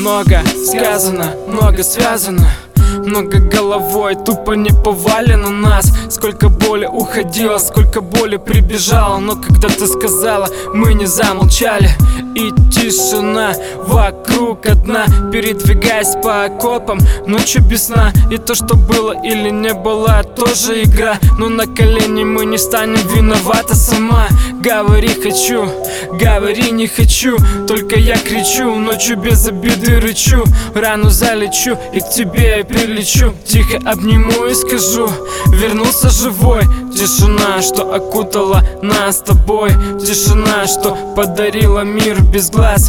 Много сказано, много связано, много головой тупо не повалено нас. Сколько боли уходило, сколько боли прибежало, но когда ты сказала, мы не замолчали. И тишина вокруг одна, передвигаясь по окопам ночью без сна. И то, что было или не было, тоже игра. Но на колени мы не станем, виновата сама. Говори хочу, говори не хочу, только я кричу, ночью без обиды рычу. Рану залечу и к тебе я прилечу. Тихо обниму и скажу, вернулся живой. Тишина, что окутала нас с тобой. Тишина, что подарила мир без глаз.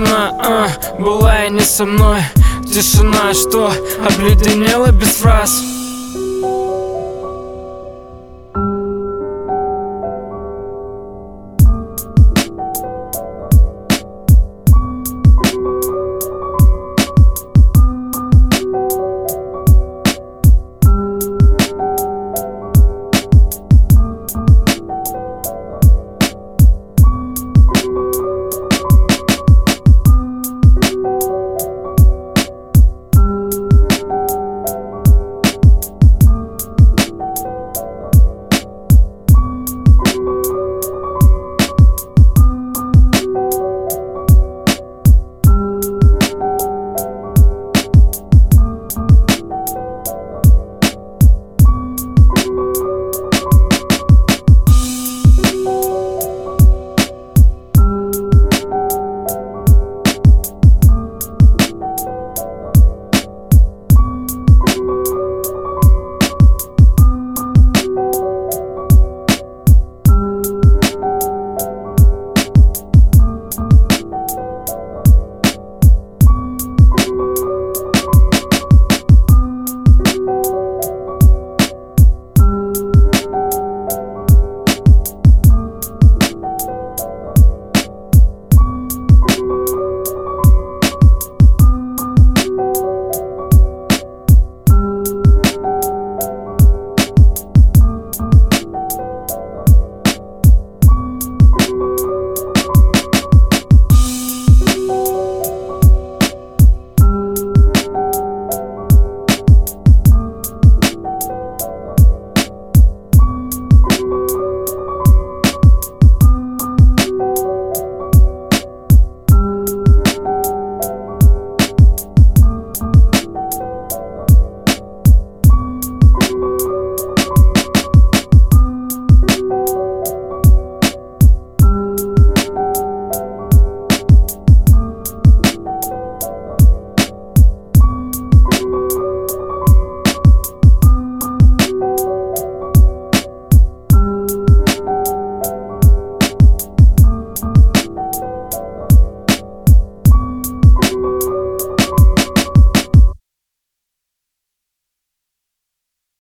Тишина, была и не со мной. Тишина, что обледенела без фраз.